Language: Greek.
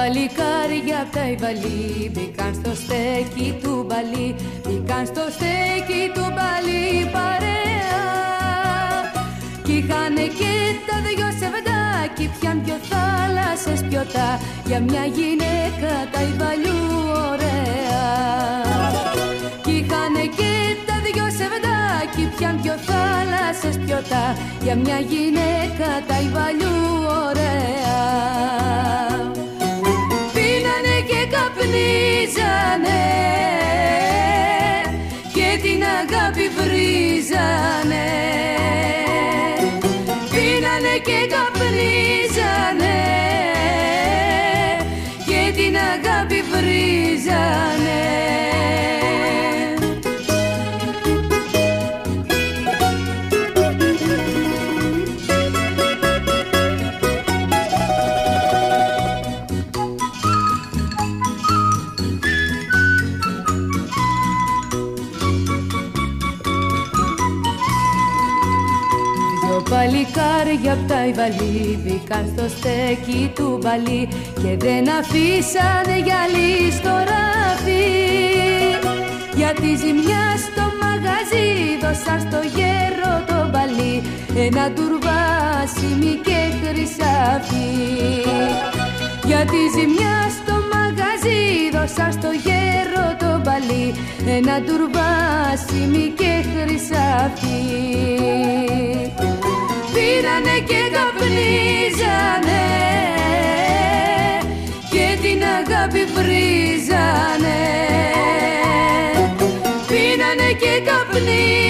παλικάρια απ' τα Ιβαλή μπήκαν στο στέκι του μπαλί, μπήκαν στο στέκι του μπαλί παρέα. Κι είχανε και τα δυο σεβδάκι, πιαν πιο θάλασσες πιωτά, για μια γυναίκα τα Ιβαλιού ωραία. Κι είχανε και τα δυο σεβδάκι, πιαν πιο θάλασσες πιωτά, για μια γυναίκα τα Ιβαλιού ωραία. Πίνανε και καπνίζανε και την αγάπη βρίζανε. Πίνανε και καπνίζανε και την αγάπη βρίζανε. Παλικάρια απ' τα Ιβαλή μπήκαν στο στέκι του μπαλί και δεν αφήσανε γυαλί στο ράφι. Για τη ζημιά στο μαγαζί δώσαν στο γέρο το μπαλί ένα τουρβάσιμι και χρυσάφι. Για τη ζημιά στο μαγαζί δώσαν στο γέρο το μπαλί ένα τουρβάσιμι και χρυσάφι. Πήρανε και καπνίζανε και την αγάπη βρίζανε. Πίνανε και καπνίζανε